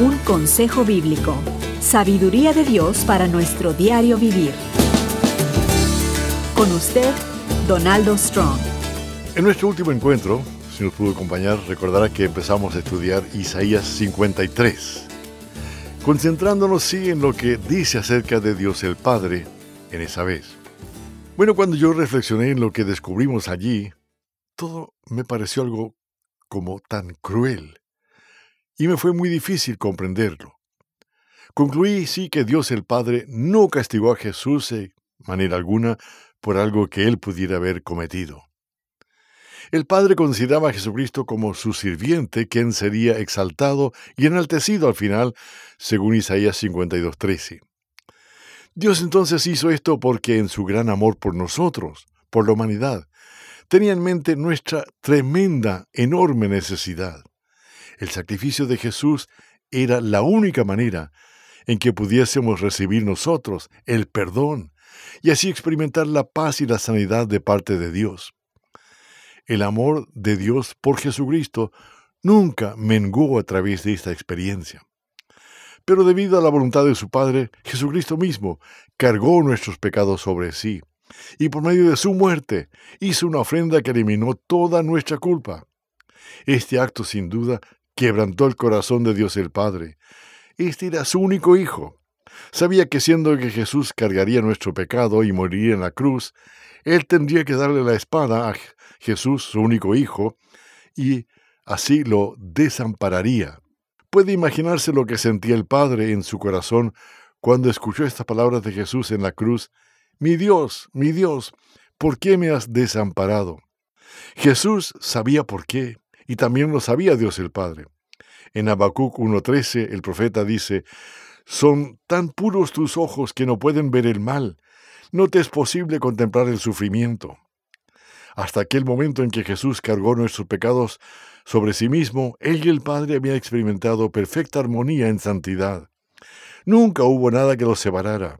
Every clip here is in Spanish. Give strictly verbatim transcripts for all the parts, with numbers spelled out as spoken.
Un consejo bíblico. Sabiduría de Dios para nuestro diario vivir. Con usted, Donaldo Strong. En nuestro último encuentro, si nos pudo acompañar, recordará que empezamos a estudiar Isaías cincuenta y tres, concentrándonos sí en lo que dice acerca de Dios el Padre en esa vez. Bueno, cuando yo reflexioné en lo que descubrimos allí, todo me pareció algo como tan cruel, y me fue muy difícil comprenderlo. Concluí sí que Dios el Padre no castigó a Jesús de manera alguna por algo que él pudiera haber cometido. El Padre consideraba a Jesucristo como su sirviente, quien sería exaltado y enaltecido al final, según Isaías cincuenta y dos, trece. Dios entonces hizo esto porque en su gran amor por nosotros, por la humanidad, tenía en mente nuestra tremenda, enorme necesidad. El sacrificio de Jesús era la única manera en que pudiésemos recibir nosotros el perdón y así experimentar la paz y la sanidad de parte de Dios. El amor de Dios por Jesucristo nunca menguó a través de esta experiencia. Pero debido a la voluntad de su Padre, Jesucristo mismo cargó nuestros pecados sobre sí y por medio de su muerte hizo una ofrenda que eliminó toda nuestra culpa. Este acto sin duda quebrantó el corazón de Dios el Padre. Este era su único hijo. Sabía que siendo que Jesús cargaría nuestro pecado y moriría en la cruz, él tendría que darle la espada a Jesús, su único hijo, y así lo desampararía. Puede imaginarse lo que sentía el Padre en su corazón cuando escuchó estas palabras de Jesús en la cruz: «Mi Dios, mi Dios, ¿por qué me has desamparado?». Jesús sabía por qué, y también lo sabía Dios el Padre. En Habacuc uno trece, el profeta dice: «Son tan puros tus ojos que no pueden ver el mal. No te es posible contemplar el sufrimiento». Hasta aquel momento en que Jesús cargó nuestros pecados sobre sí mismo, él y el Padre habían experimentado perfecta armonía en santidad. Nunca hubo nada que los separara.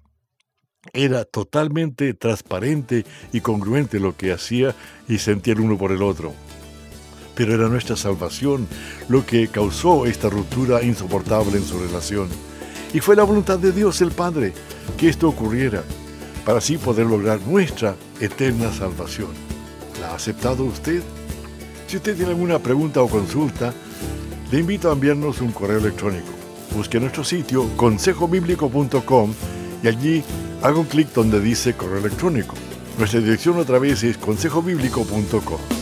Era totalmente transparente y congruente lo que hacía y sentía el uno por el otro. Pero era nuestra salvación lo que causó esta ruptura insoportable en su relación. Y fue la voluntad de Dios el Padre que esto ocurriera, para así poder lograr nuestra eterna salvación. ¿La ha aceptado usted? Si usted tiene alguna pregunta o consulta, le invito a enviarnos un correo electrónico. Busque nuestro sitio consejo bíblico punto com y allí haga un clic donde dice correo electrónico. Nuestra dirección otra vez es consejo bíblico punto com.